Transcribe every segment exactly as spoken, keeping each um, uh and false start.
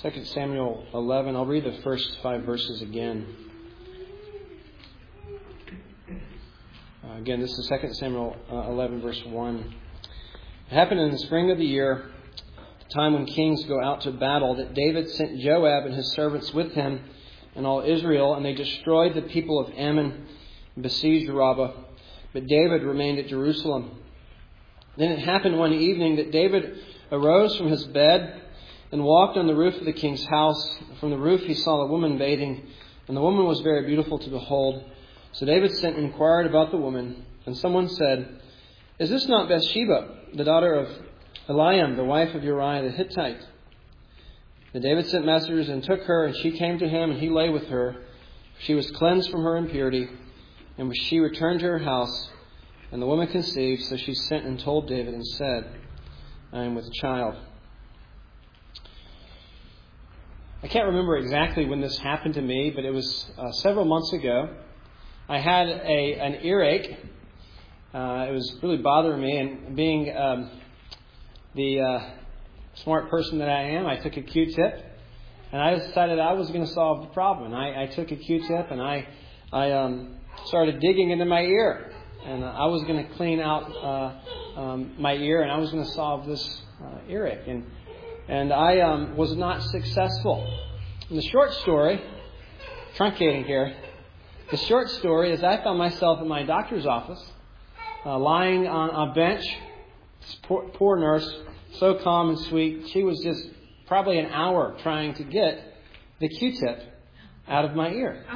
Second Samuel eleven. I'll read the first five verses again. Uh, again, this is Second Samuel uh, eleven, verse one. It happened in the spring of the year, the time when kings go out to battle, that David sent Joab and his servants with him and all Israel, and they destroyed the people of Ammon and besieged Rabbah. But David remained at Jerusalem. Then it happened one evening that David arose from his bed and walked on the roof of the king's house. From the roof he saw a woman bathing, and the woman was very beautiful to behold. So David sent and inquired about the woman, and someone said, "Is this not Bathsheba, the daughter of Eliam, the wife of Uriah the Hittite?" Then David sent messengers and took her, and she came to him, and he lay with her. She was cleansed from her impurity, and she returned to her house, and the woman conceived. So she sent and told David and said, "I am with child." I can't remember exactly when this happened to me, but it was uh, several months ago. I had a an earache. Uh, it was really bothering me, and being um, the uh, smart person that I am, I took a Q-tip, and I decided I was going to solve the problem. And I, I took a Q-tip, and I I um, started digging into my ear, and I was going to clean out uh, um, my ear, and I was going to solve this uh, earache. And And I um, was not successful. And the short story, truncating here, the short story is I found myself in my doctor's office, uh, lying on a bench. This poor, poor nurse, so calm and sweet. She was just probably an hour trying to get the Q-tip out of my ear.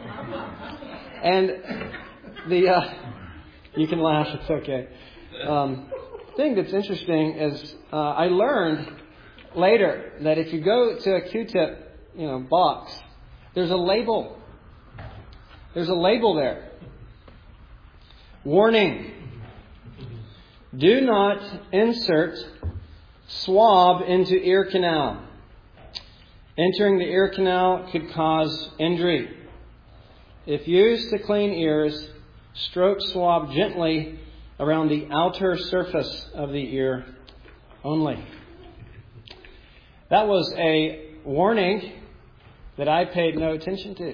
And the uh, you can laugh, it's okay. Um, the thing that's interesting is uh, I learned later that if you go to a Q-tip, you know, box, there's a label. There's a label there. Warning. Do not insert swab into ear canal. Entering the ear canal could cause injury. If used to clean ears, stroke swab gently around the outer surface of the ear only. That was a warning that I paid no attention to.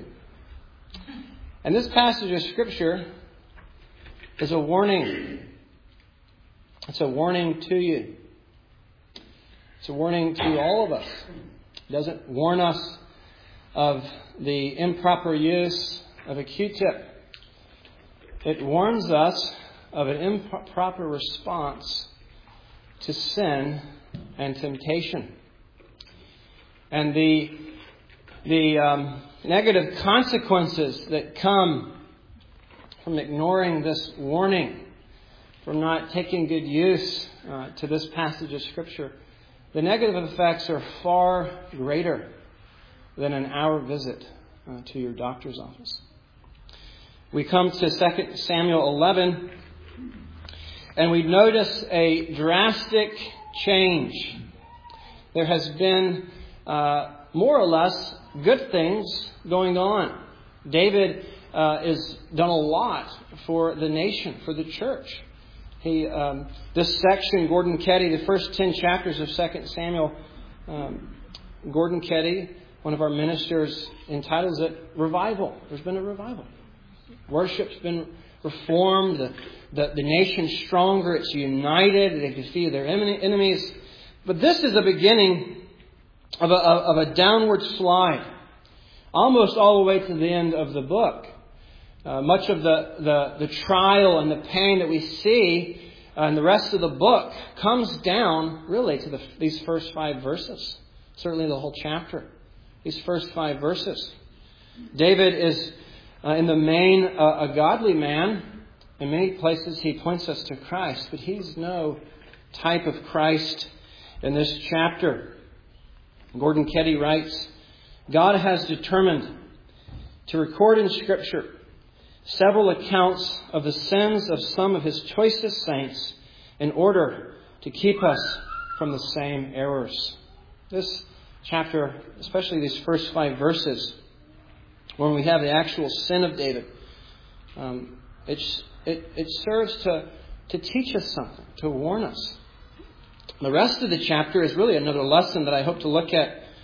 And this passage of Scripture is a warning. It's a warning to you. It's a warning to all of us. It doesn't warn us of the improper use of a Q-tip. It warns us of an improper response to sin and temptation. And the the um, negative consequences that come from ignoring this warning, from not taking good use uh, to this passage of Scripture, the negative effects are far greater than an hour visit uh, to your doctor's office. We come to Second Samuel eleven, and we notice a drastic change. There has been Uh, more or less good things going on. David uh, has done a lot for the nation, for the church. He, um, this section, Gordon Ketty, the first ten chapters of Second Samuel, um, Gordon Ketty, one of our ministers, entitles it Revival. There's been a revival. Worship's been reformed. The, the, the nation's stronger. It's united. They defeat their enemies. But this is the beginning Of a, of a downward slide, almost all the way to the end of the book. Uh, much of the, the, the trial and the pain that we see uh, in the rest of the book comes down really to the, these first five verses. Certainly the whole chapter. These first five verses. David is uh, in the main uh, a godly man. In many places he points us to Christ, but he's no type of Christ in this chapter. Gordon Ketty writes, God has determined to record in Scripture several accounts of the sins of some of His choicest saints in order to keep us from the same errors. This chapter, especially these first five verses, when we have the actual sin of David, um, it's, it, it serves to, to teach us something, to warn us. The rest of the chapter is really another lesson that I hope to look at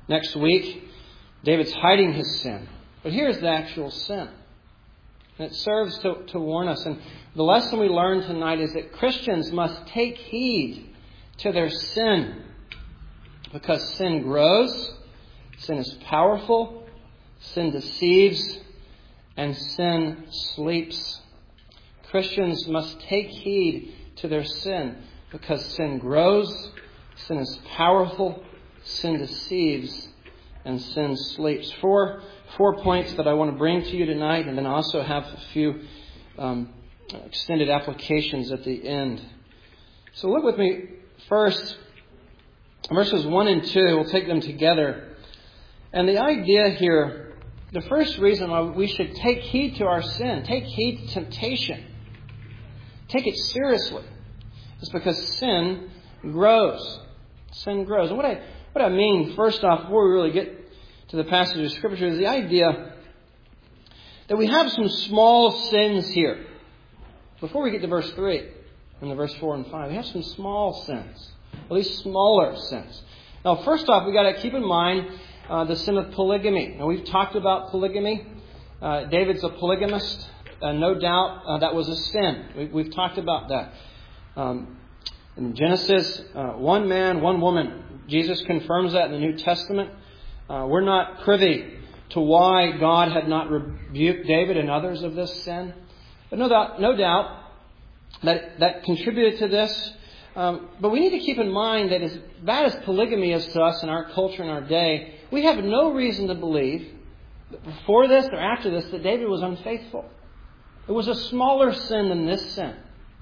Next week, David's hiding his sin. But here's the actual sin. And it serves to, to warn us. And the lesson we learn tonight is that Christians must take heed to their sin. Because sin grows, sin is powerful, sin deceives, and sin sleeps. Christians must take heed to their sin because sin grows, sin is powerful, sin deceives, and sin sleeps. Four, four points that I want to bring to you tonight, and then I also have a few um, extended applications at the end. So look with me first, verses one and two. We'll take them together. And the idea here, the first reason why we should take heed to our sin, take heed to temptation, take it seriously, is because sin grows. Sin grows. And what I what I mean, first off, before we really get to the passage of Scripture, is the idea that we have some small sins here. Before we get to verse three and the verse four and five, we have some small sins, at least smaller sins. Now, first off, we've got to keep in mind uh, the sin of polygamy. Now, we've talked about polygamy. Uh, David's a polygamist. Uh, no doubt uh, that was a sin. We, we've talked about that. Um, in Genesis, uh, one man, one woman. Jesus confirms that in the New Testament. Uh, we're not privy to why God had not rebuked David and others of this sin. But no doubt, no doubt that that contributed to this. Um, but we need to keep in mind that as bad as polygamy is to us in our culture and our day, we have no reason to believe that before this or after this that David was unfaithful. It was a smaller sin than this sin.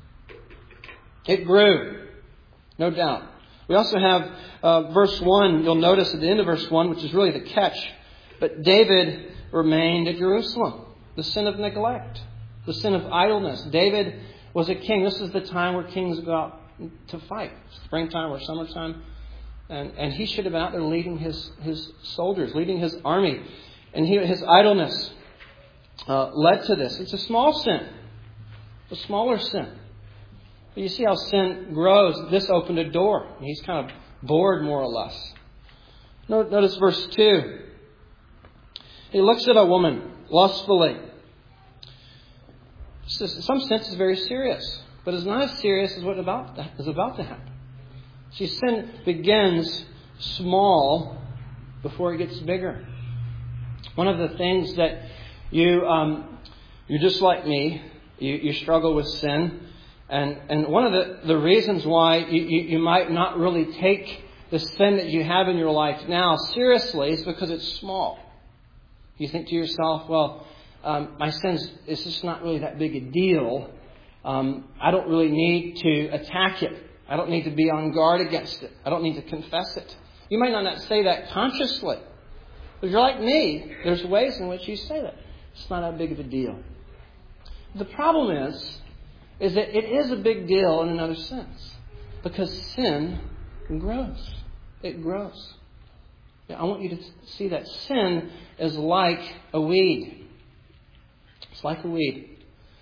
It grew, no doubt. We also have uh, verse one. You'll notice at the end of verse one, which is really the catch. But David remained at Jerusalem. The sin of neglect. The sin of idleness. David was a king. This is the time where kings go out to fight. Springtime or summertime. And, and he should have been out there leading his, his soldiers, leading his army. And he, his idleness uh, led to this. It's a small sin. A smaller sin. But you see how sin grows. This opened a door. He's kind of bored, more or less. Notice verse two. He looks at a woman lustfully. In some sense, it's very serious. But it's not as serious as what about to, is about to happen. See, sin begins small before it gets bigger. One of the things that you, um, you're just like me, you, you struggle with sin. And and one of the, the reasons why you, you, you might not really take the sin that you have in your life now seriously is because it's small. You think to yourself, well, um, my sin is just not really that big a deal. Um, I don't really need to attack it. I don't need to be on guard against it. I don't need to confess it. You might not say that consciously. But if you're like me, there's ways in which you say that. It's not that big of a deal. The problem is, is that it is a big deal in another sense. Because sin grows. It grows. I want you to see that sin is like a weed. It's like a weed.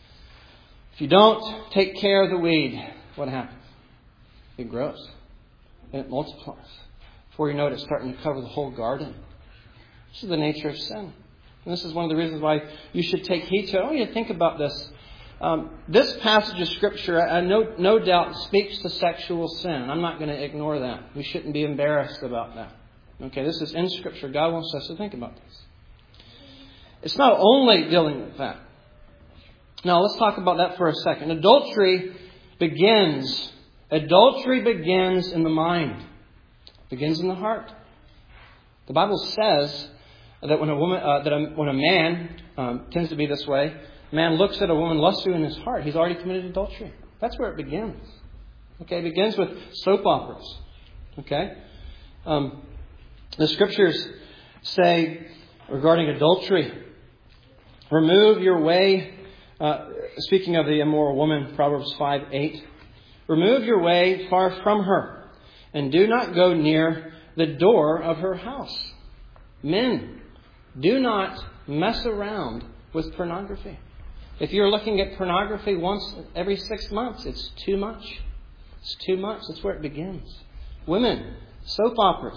If you don't take care of the weed, what happens? It grows. And it multiplies. Before you know it, it's starting to cover the whole garden. This is the nature of sin. And this is one of the reasons why you should take heed to it. I want you to think about this. Um, this passage of Scripture, I no, no doubt, speaks to sexual sin. I'm not going to ignore that. We shouldn't be embarrassed about that. Okay, this is in Scripture. God wants us to think about this. It's not only dealing with that. Now, let's talk about that for a second. Adultery begins. Adultery begins in the mind. It begins in the heart. The Bible says that when a woman, uh, that a, when a man um, tends to be this way, a man looks at a woman lustfully in his heart, he's already committed adultery. That's where it begins. Okay, it begins with soap operas. Okay, um, the Scriptures say regarding adultery, remove your way. Uh, speaking of the immoral woman, Proverbs five eight, remove your way far from her, and do not go near the door of her house. Men, do not mess around with pornography. If you're looking at pornography once every six months, it's too much. It's too much. That's where it begins. Women, soap operas.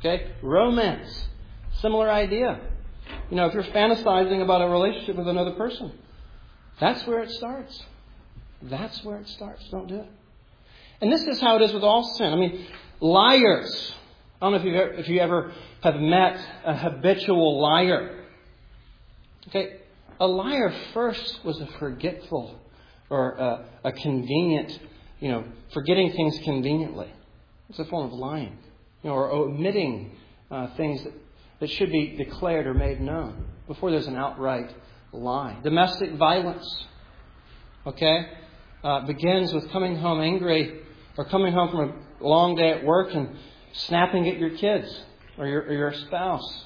Okay? Romance. Similar idea. You know, if you're fantasizing about a relationship with another person, that's where it starts. That's where it starts. Don't do it. And this is how it is with all sin. I mean, liars. I don't know if you if you ever have met a habitual liar. Okay, a liar first was a forgetful or a, a convenient, you know, forgetting things conveniently. It's a form of lying, you know, or omitting uh, things that, that should be declared or made known before there's an outright lie. Domestic violence, okay, uh, begins with coming home angry or coming home from a long day at work and snapping at your kids or your, or your spouse.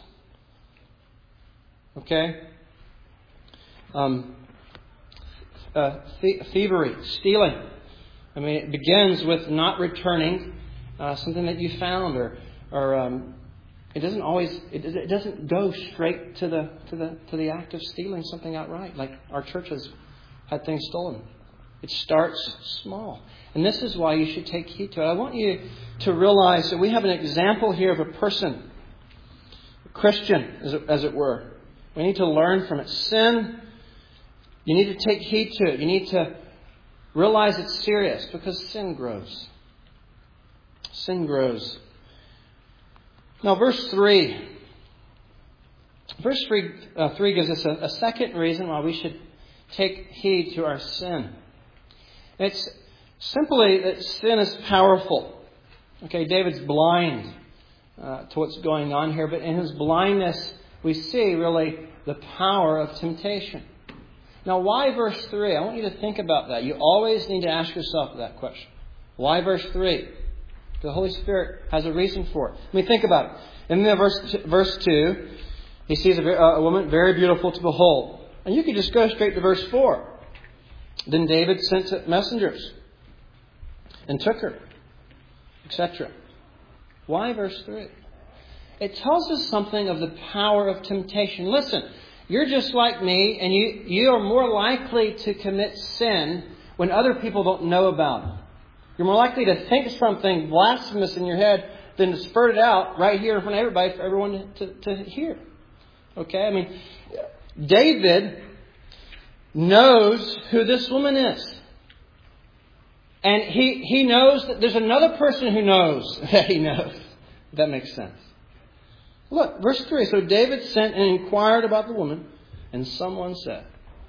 Okay? Um, uh, th- thievery, stealing. I mean, it begins with not returning uh, something that you found, or, or um, it doesn't always. It, it doesn't go straight to the to the to the act of stealing something outright. Like our church has had things stolen. It starts small. And this is why you should take heed to it. I want you to realize that we have an example here of a person, a Christian, as it, as it were. We need to learn from it. Sin, you need to take heed to it. You need to realize it's serious because sin grows. Sin grows. Now, verse three. Verse three, uh, three gives us a, a second reason why we should take heed to our sin. It's simply that sin is powerful. Okay, David's blind uh, to what's going on here, but in his blindness we see really the power of temptation. Now, why verse three? I want you to think about that. You always need to ask yourself that question. Why verse three? The Holy Spirit has a reason for it. I mean, think about it. In the verse, verse two, he sees a, a woman very beautiful to behold. And you could just go straight to verse four. Then David sent messengers and took her, et cetera. Why verse three? It tells us something of the power of temptation. Listen, you're just like me, and you, you are more likely to commit sin when other people don't know about it. You're more likely to think something blasphemous in your head than to spurt it out right here in front of everybody for everyone to, to hear. Okay? I mean, David knows who this woman is. And he, he knows that there's another person who knows that he knows. If that makes sense. Look, verse three. So David sent and inquired about the woman, and someone said,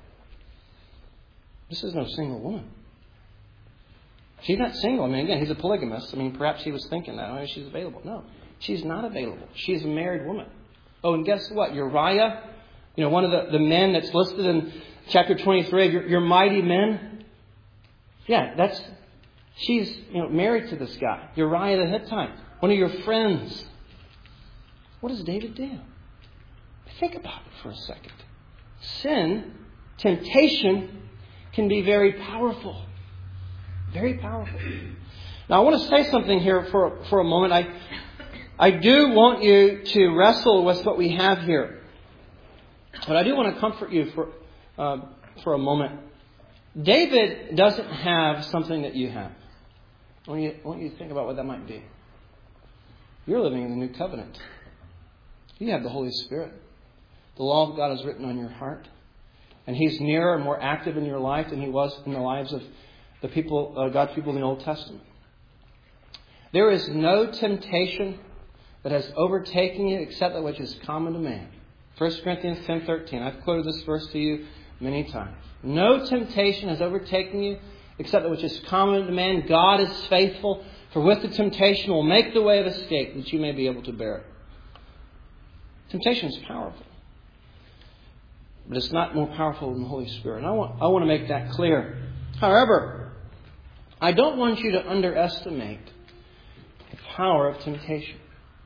this is no single woman. She's not single. I mean, again, he's a polygamist. I mean, perhaps he was thinking that. Oh, she's available. No, she's not available. She's a married woman. Oh, and guess what? Uriah, you know, one of the, the men that's listed in chapter twenty-three, your, your mighty men. Yeah, that's, she's, you know, married to this guy, Uriah the Hittite, one of your friends. What does David do? Think about it for a second. Sin, temptation, can be very powerful. Very powerful. Now, I want to say something here for, for a moment. I, I do want you to wrestle with what we have here. But I do want to comfort you for, uh, for a moment. David doesn't have something that you have. I want, you, I want you to think about what that might be. You're living in the new covenant. You have the Holy Spirit. The law of God is written on your heart. And He's nearer and more active in your life than He was in the lives of the people, uh, God's people in the Old Testament. There is no temptation that has overtaken you except that which is common to man. First Corinthians ten thirteen. I've quoted this verse to you many times. No temptation has overtaken you except that which is common to man. God is faithful, for with the temptation will make the way of escape that you may be able to bear it. Temptation is powerful. But it's not more powerful than the Holy Spirit. And I want, I want to make that clear. However, I don't want you to underestimate the power of temptation.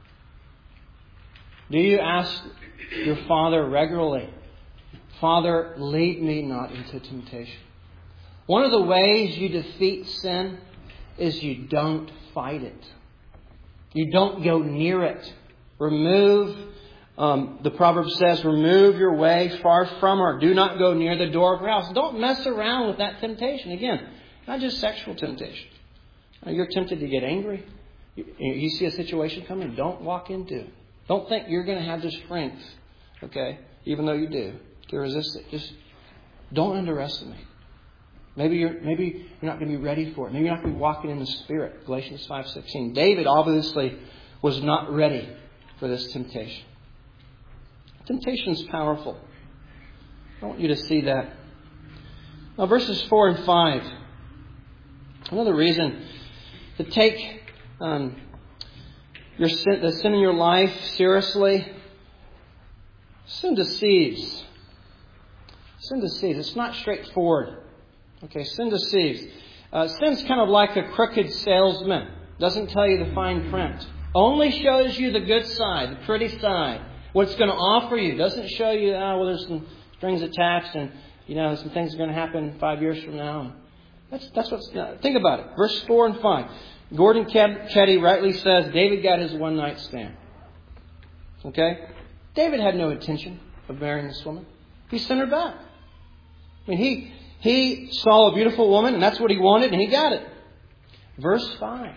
Do you ask your Father regularly, Father, lead me not into temptation? One of the ways you defeat sin is you don't fight it. You don't go near it. Remove, um, the proverb says, remove your way far from her. Do not go near the door of her house. Don't mess around with that temptation. Again, not just sexual temptation. You're tempted to get angry. You, you see a situation coming, don't walk into it. Don't think you're going to have the strength, okay, even though you do, to resist it. Just don't underestimate. Maybe you're maybe you're not going to be ready for it. Maybe you're not going to be walking in the Spirit. Galatians five sixteen. David obviously was not ready for this temptation. Temptation is powerful. I want you to see that. Now, verses four and five. Another reason to take um, your sin, the sin in your life seriously. Sin deceives. Sin deceives. It's not straightforward. Okay, sin deceives. Uh, sin's kind of like a crooked salesman. Doesn't tell you the fine print. Only shows you the good side, the pretty side. What it's going to offer you. Doesn't show you, oh, well, there's some strings attached and, you know, some things are going to happen five years from now. That's that's what's... Think about it. Verse four and five. Gordon Ketty rightly says David got his one night stand. Okay? David had no intention of marrying this woman. He sent her back. I mean, he... He saw a beautiful woman, and that's what he wanted, and he got it. Verse five.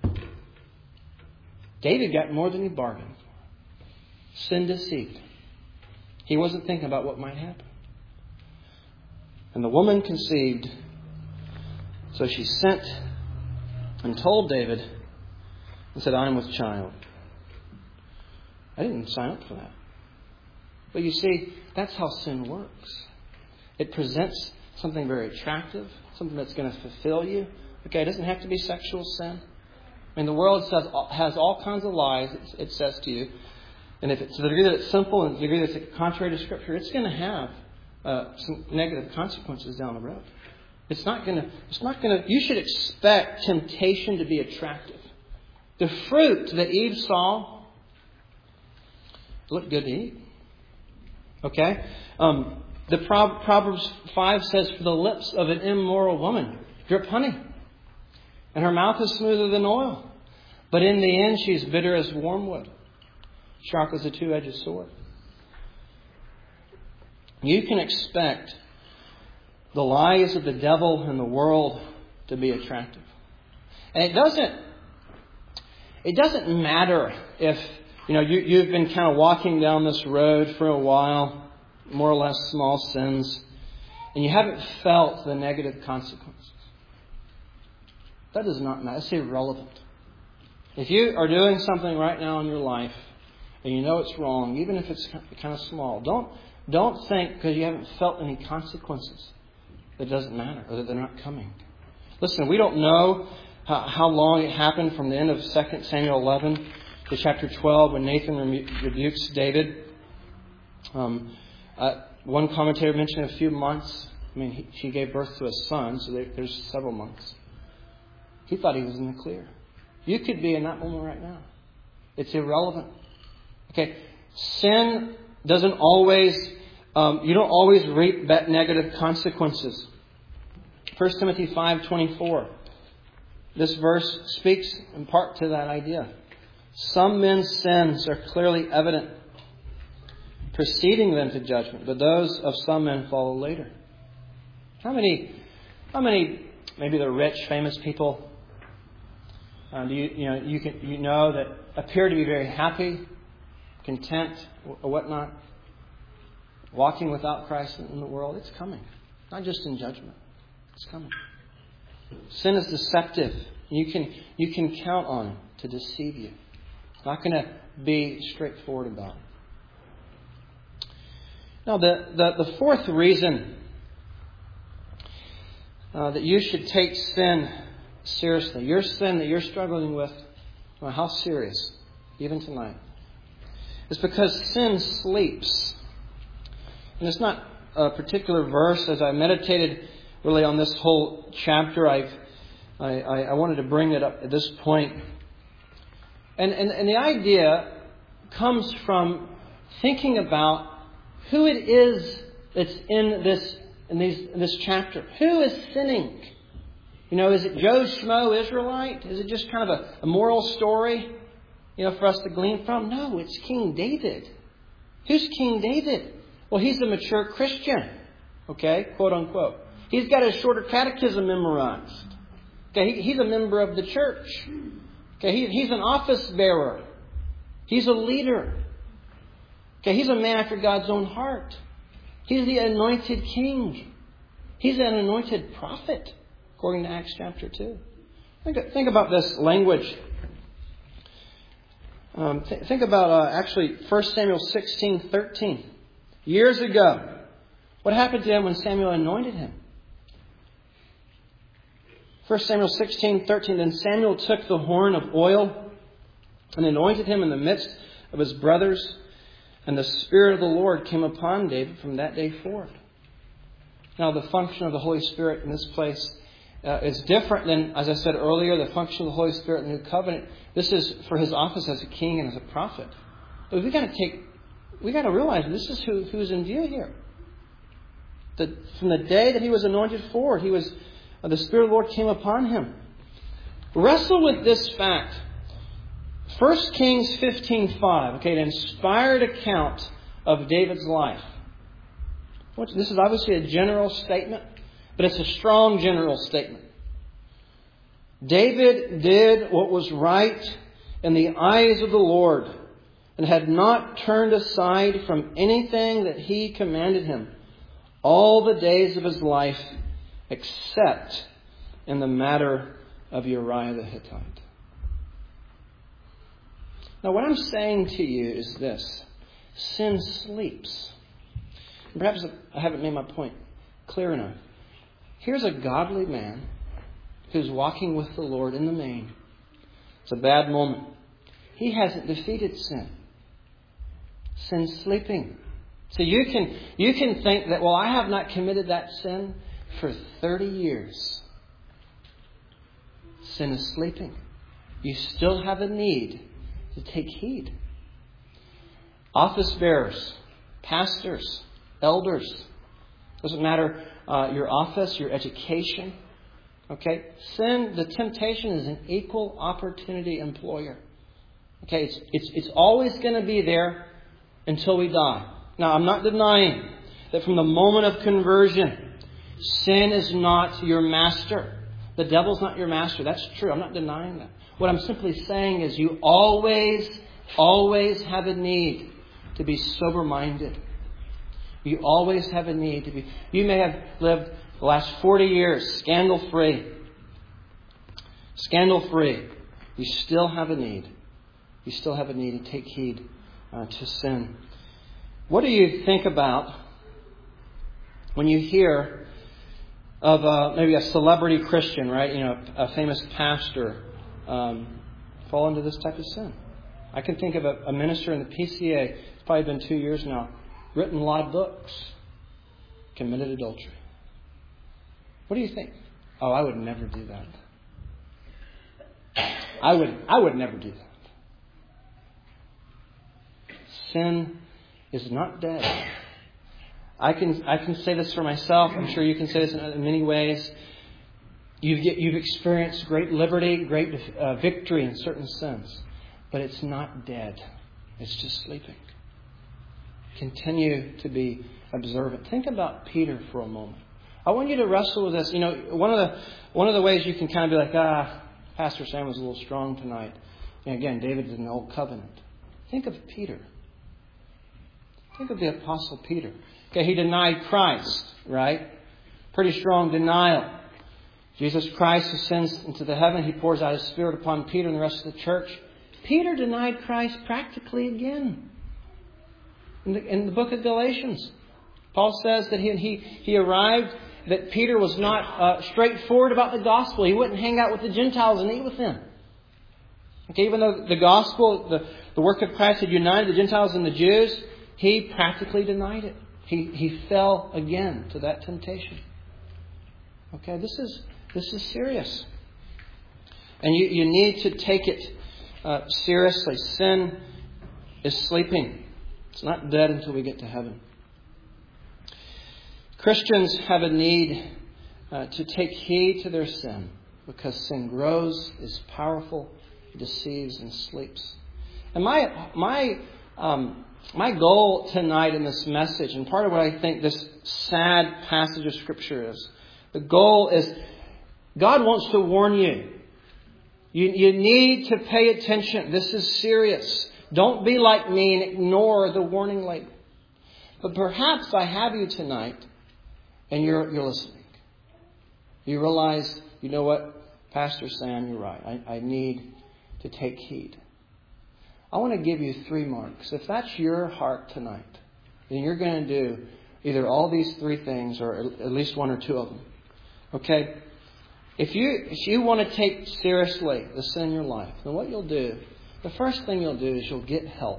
David got more than he bargained for. Sin deceived. He wasn't thinking about what might happen. And the woman conceived. So she sent and told David and said, I am with child. I didn't sign up for that. But you see, that's how sin works. It presents something very attractive, something that's going to fulfill you. Okay, it doesn't have to be sexual sin. I mean, the world says, has all kinds of lies, it, it says to you. And if it's to the degree that it's simple and to the degree that it's contrary to Scripture, it's going to have uh, some negative consequences down the road. It's not going to, it's not going to, you should expect temptation to be attractive. The fruit that Eve saw looked good to eat. Okay? Um, The Proverbs five says, for the lips of an immoral woman drip honey, and her mouth is smoother than oil. But in the end, she is bitter as wormwood, sharp as a two-edged sword. You can expect the lies of the devil and the world to be attractive. And it doesn't, it doesn't matter if, you know, you, you've been kind of walking down this road for a while, more or less small sins, and you haven't felt the negative consequences. That does not matter. It's irrelevant. If you are doing something right now in your life and you know it's wrong, even if it's kind of small, don't don't think because you haven't felt any consequences that it doesn't matter or that they're not coming. Listen, we don't know how, how long it happened from the end of Second Samuel eleven to chapter twelve when Nathan rebukes David. Um, Uh, one commentator mentioned a few months. I mean, he, she gave birth to a son, so there, there's several months. He thought he was in the clear. You could be in that moment right now. It's irrelevant. Okay, sin doesn't always, um, you don't always reap that negative consequences. First Timothy five twenty-four. This verse speaks in part to that idea. Some men's sins are clearly evident, preceding them to judgment, but those of some men follow later. How many, how many, maybe the rich, famous people, uh, do you, you know, you can, you know that appear to be very happy, content, or whatnot, walking without Christ in the world? It's coming, not just in judgment. It's coming. Sin is deceptive. You can, you can count on it to deceive you. It's not going to be straightforward about it. Now, the, the, the fourth reason uh, that you should take sin seriously, your sin that you're struggling with, well, how serious, even tonight, is because sin sleeps. And it's not a particular verse. As I meditated really on this whole chapter, I've, I, I, I wanted to bring it up at this point. And, and, and the idea comes from thinking about who it is that's in this in these in this chapter. Who is sinning? You know, is it Joe Schmo Israelite? Is it just kind of a, a moral story, you know, for us to glean from? No, it's King David. Who's King David? Well, he's a mature Christian. Okay, quote unquote. He's got his shorter catechism memorized. Okay, he, he's a member of the church. Okay, he, he's an office bearer. He's a leader. Okay, he's a man after God's own heart. He's the anointed king. He's an anointed prophet, according to Acts chapter two. Think, think about this language. Um, th- think about uh, actually First Samuel sixteen thirteen. Years ago, what happened to him when Samuel anointed him? First Samuel sixteen thirteen. Then Samuel took the horn of oil and anointed him in the midst of his brothers. And the Spirit of the Lord came upon David from that day forth. Now, the function of the Holy Spirit in this place uh, is different than, as I said earlier, the function of the Holy Spirit in the New Covenant. This is for his office as a king and as a prophet. But we got to take, we got to realize this is who who's in view here. That from the day that he was anointed forward, he was uh, the Spirit of the Lord came upon him. Wrestle with this fact. First Kings fifteen five, okay, an inspired account of David's life. This is obviously a general statement, but it's a strong general statement. David did what was right in the eyes of the Lord and had not turned aside from anything that he commanded him all the days of his life, except in the matter of Uriah the Hittite. Now, what I'm saying to you is this. Sin sleeps. And perhaps I haven't made my point clear enough. Here's a godly man who's walking with the Lord in the main. It's a bad moment. He hasn't defeated sin. Sin's sleeping. So you can, you can think that, well, I have not committed that sin for thirty years. Sin is sleeping. You still have a need to take heed. Office bearers, pastors, elders. Doesn't matter uh, your office, your education. Okay? Sin, the temptation is an equal opportunity employer. Okay? It's, it's, it's always going to be there until we die. Now, I'm not denying that from the moment of conversion, sin is not your master. The devil's not your master. That's true. I'm not denying that. What I'm simply saying is you always, always have a need to be sober-minded. You always have a need to be... You may have lived the last forty years scandal-free. Scandal-free. You still have a need. You still have a need to take heed uh, to sin. What do you think about when you hear of uh, maybe a celebrity Christian, right? You know, a famous pastor um, fall into this type of sin. I can think of a, a minister in the P C A, it's probably been two years now, written a lot of books, committed adultery. What do you think? Oh, I would never do that. I would, I would never do that. Sin is not dead. I can I can say this for myself. I'm sure you can say this in, in many ways. You've you've experienced great liberty, great uh, victory in certain sins, but it's not dead. It's just sleeping. Continue to be observant. Think about Peter for a moment. I want you to wrestle with this. You know, one of the one of the ways you can kind of be like, ah, Pastor Sam was a little strong tonight. And again, David's in the Old Covenant. Think of Peter. Think of the Apostle Peter. Okay, he denied Christ, right? Pretty strong denial. Jesus Christ ascends into the heaven. He pours out His Spirit upon Peter and the rest of the church. Peter denied Christ practically again. In the, in the book of Galatians, Paul says that he, he, he arrived, that Peter was not uh, straightforward about the gospel. He wouldn't hang out with the Gentiles and eat with them. Okay, even though the gospel, the, the work of Christ had united the Gentiles and the Jews, he practically denied it. He he fell again to that temptation. Okay, this is this is serious. And you, you need to take it uh, seriously. Sin is sleeping. It's not dead until we get to heaven. Christians have a need uh, to take heed to their sin because sin grows, is powerful, deceives, and sleeps. And my my um, my goal tonight in this message, and part of what I think this sad passage of Scripture is, the goal is God wants to warn you. You, you need to pay attention. This is serious. Don't be like me and ignore the warning label. But perhaps I have you tonight and you're, you're listening. You realize, you know what, Pastor Sam, you're right. I, I need to take heed. I want to give you three marks. If that's your heart tonight, then you're going to do either all these three things or at least one or two of them. Okay? If you if you want to take seriously the sin in your life, then what you'll do, the first thing you'll do is you'll get help.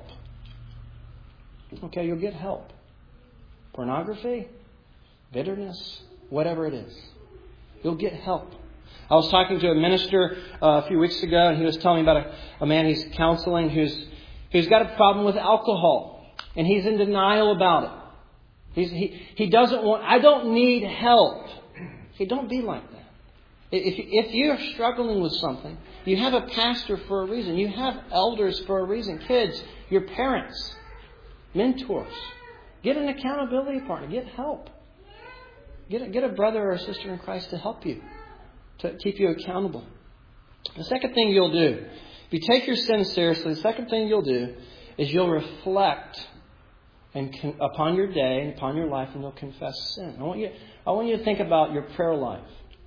Okay, you'll get help. Pornography, bitterness, whatever it is. You'll get help. I was talking to a minister uh, a few weeks ago, and he was telling me about a, a man he's counseling who's who's got a problem with alcohol, and he's in denial about it. He's, he he doesn't want. I don't need help. Okay, don't be like that. If if you're struggling with something, you have a pastor for a reason. You have elders for a reason. Kids, your parents, mentors. Get an accountability partner. Get help. Get a, get a brother or a sister in Christ to help you, to keep you accountable. The second thing you'll do, if you take your sin seriously, the second thing you'll do is you'll reflect and con- upon your day and upon your life, and you'll confess sin. I want you, I want you to think about your prayer life.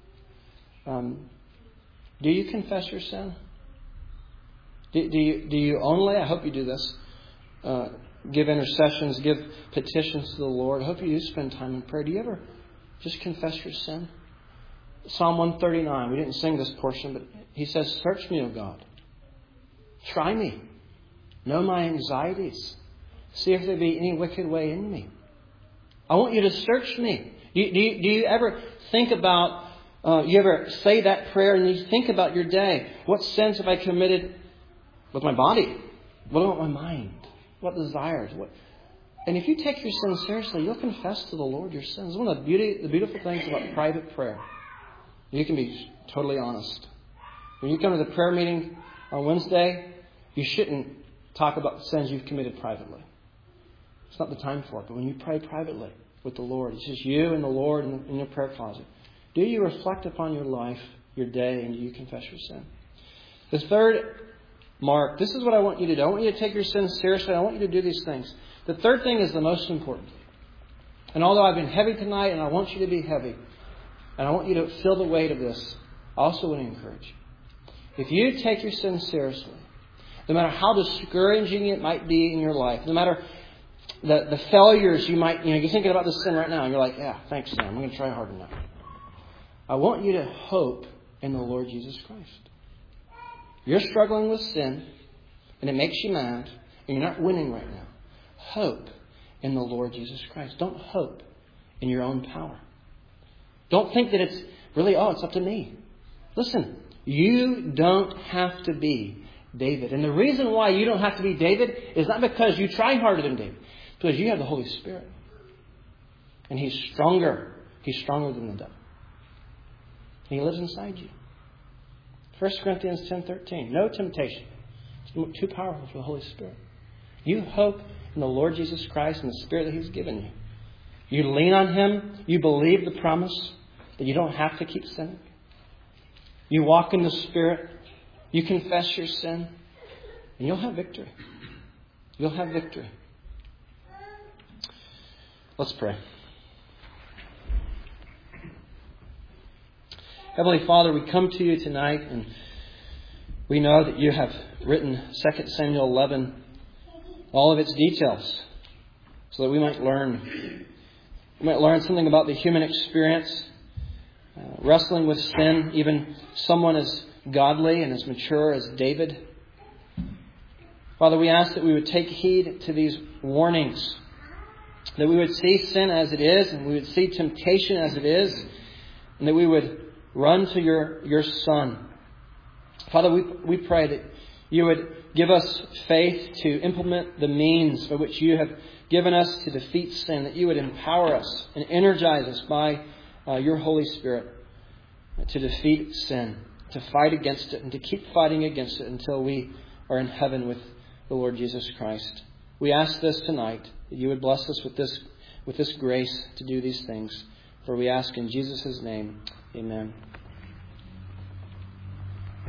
Um, do you confess your sin? Do, do you do you only? I hope you do this. Uh, give intercessions, give petitions to the Lord. I hope you do spend time in prayer. Do you ever just confess your sin? Psalm one thirty-nine. We didn't sing this portion, but he says, "Search me, O God. Try me. Know my anxieties. See if there be any wicked way in me." I want you to search me. Do you, do you, do you ever think about, uh, you ever say that prayer and you think about your day? What sins have I committed with my body? What about my mind? What desires? What? And if you take your sins seriously, you'll confess to the Lord your sins. One of the, beauty, the beautiful things about private prayer, you can be totally honest. When you come to the prayer meeting on Wednesday, you shouldn't talk about the sins you've committed privately. It's not the time for it. But when you pray privately with the Lord, it's just you and the Lord in, the, in your prayer closet. Do you reflect upon your life, your day, and do you confess your sin? The third mark, this is what I want you to do. I want you to take your sins seriously. I want you to do these things. The third thing is the most important. And although I've been heavy tonight and I want you to be heavy, and I want you to feel the weight of this, I also want to encourage you. If you take your sins seriously, no matter how discouraging it might be in your life, no matter the, the failures you might, you know, you're thinking about this sin right now and you're like, yeah, thanks, Sam, I'm going to try harder now. I want you to hope in the Lord Jesus Christ. You're struggling with sin and it makes you mad and you're not winning right now. Hope in the Lord Jesus Christ. Don't hope in your own power. Don't think that it's really, oh, it's up to me. Listen, you don't have to be David. And the reason why you don't have to be David is not because you try harder than David. It's because you have the Holy Spirit. And He's stronger. He's stronger than the devil. And He lives inside you. First Corinthians ten thirteen. No temptation. It's too powerful for the Holy Spirit. You hope in the Lord Jesus Christ and the Spirit that He's given you. You lean on Him. You believe the promise that you don't have to keep sinning. You walk in the Spirit. You confess your sin. And you'll have victory. You'll have victory. Let's pray. Heavenly Father, we come to you tonight and we know that you have written Second Samuel eleven, all of its details, so that we might learn. We might learn something about the human experience, uh, wrestling with sin, even someone as godly and as mature as David. Father, we ask that we would take heed to these warnings, that we would see sin as it is, and we would see temptation as it is, and that we would run to your, your Son. Father, we, we pray that you would give us faith to implement the means by which you have given us to defeat sin, that you would empower us and energize us by uh, your Holy Spirit to defeat sin, to fight against it, and to keep fighting against it until we are in heaven with the Lord Jesus Christ. We ask this tonight, that you would bless us with this, with this grace to do these things. For we ask in Jesus' name, amen.